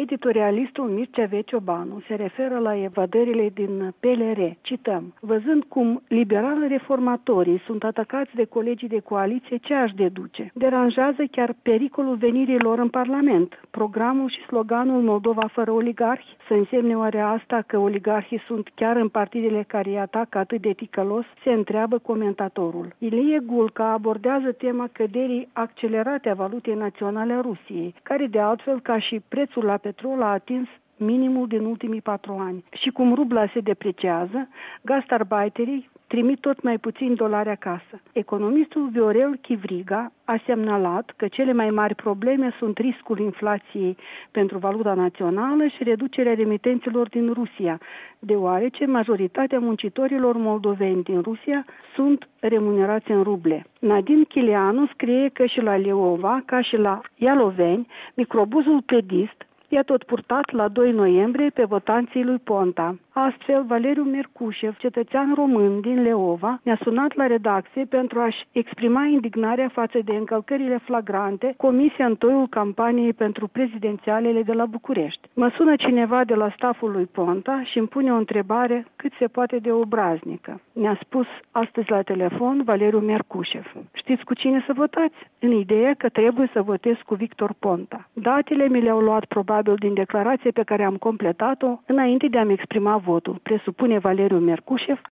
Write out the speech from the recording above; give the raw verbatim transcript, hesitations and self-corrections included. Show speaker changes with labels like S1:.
S1: Editorialistul Mircea Veciobanu se referă la evadările din P L R. Cităm: văzând cum liberal-reformatorii sunt atacați de colegii de coaliție, ce aș deduce? Deranjează chiar pericolul venirii lor în Parlament. Programul și sloganul Moldova fără oligarhi? Să însemne oare asta că oligarhii sunt chiar în partidele care îi atacă atât de ticălos? Se întreabă comentatorul. Ilie Gulca abordează tema căderii accelerate a valutei naționale a Rusiei, care de altfel, ca și prețul la petrol, a atins minimul din ultimii patru ani. Și cum rubla se depreciază, gastarbeiterii trimit tot mai puțin dolari acasă. Economistul Viorel Chivriga a semnalat că cele mai mari probleme sunt riscul inflației pentru valuta națională și reducerea remitențelor din Rusia, deoarece majoritatea muncitorilor moldoveni din Rusia sunt remunerați în ruble. Nadine Chileanu scrie că și la Leova, ca și la Ialoveni, microbuzul pedist i-a tot purtat la doi noiembrie pe votanții lui Ponta. Astfel, Valeriu Mercușev, cetățean român din Leova, ne-a sunat la redacție pentru a-și exprima indignarea față de încălcările flagrante comise în toiul campaniei pentru prezidențialele de la București. Mă sună cineva de la staful lui Ponta și îmi pune o întrebare cât se poate de obraznică. Ne-a spus astăzi la telefon Valeriu Mercușev: știți cu cine să votați? În ideea că trebuie să votez cu Victor Ponta. Datele mi le-au luat probabil din declarație pe care am completat-o înainte de a-mi exprima votul, presupune Valeriu Mercușev,